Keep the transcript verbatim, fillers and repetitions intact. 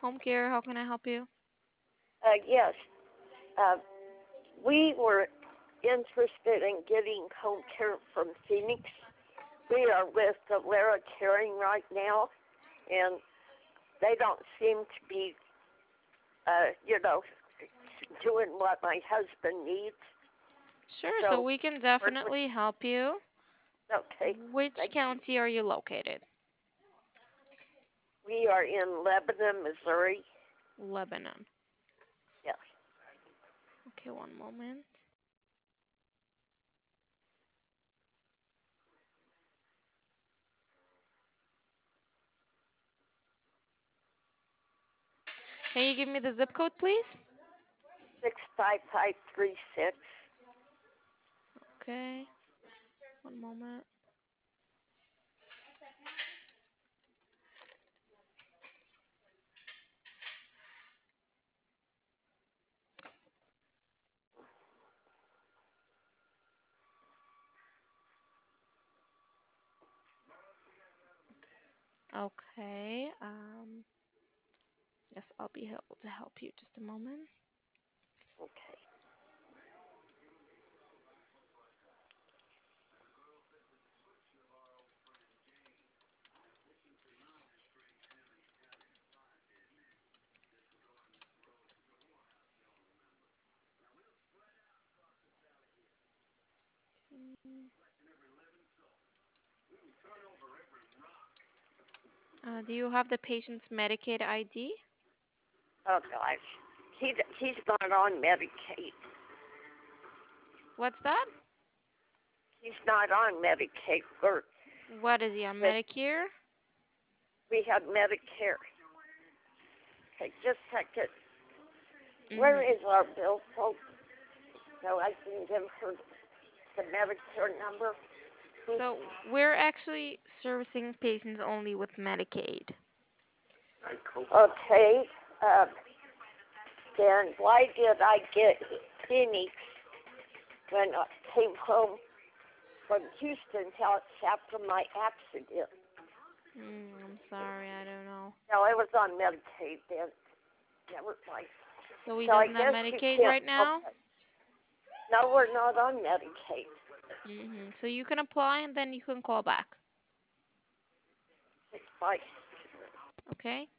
Home care, how can I help you? Uh, yes. Uh, we were interested in getting home care from Phoenix. We are with Alara Caring right now, and they don't seem to be, uh, you know, doing what my husband needs. Sure, so So, we can we're, definitely help you. okay, Which thank you. county are you located? We are in Lebanon, Missouri. Lebanon. Yes. Okay, one moment. Can you give me the zip code, please? six five five three six. Okay, one moment. Okay, um, yes, I'll be able to help you. Just a moment. Okay. Uh, do you have the patient's Medicaid I D? Oh, gosh. He, he's not on Medicaid. What's that? He's not on Medicaid. We're What is he on with, Medicare? we have Medicare. Okay, just a second. Where Mm-hmm. is our bill, folks? So I can give her the Medicare number. So we're actually servicing patients only with Medicaid. Okay. Uh, then why did I get Phoenix when I came home from Houston after my accident? Mm, I'm sorry, I don't know. No, it was on Medicaid then. Never mind. So he So I doesn't have guess you Medicaid can't. right now? Okay. No, we're not on Medicaid. Mm-hmm. So you can apply and then you can call back. It's fine. Okay?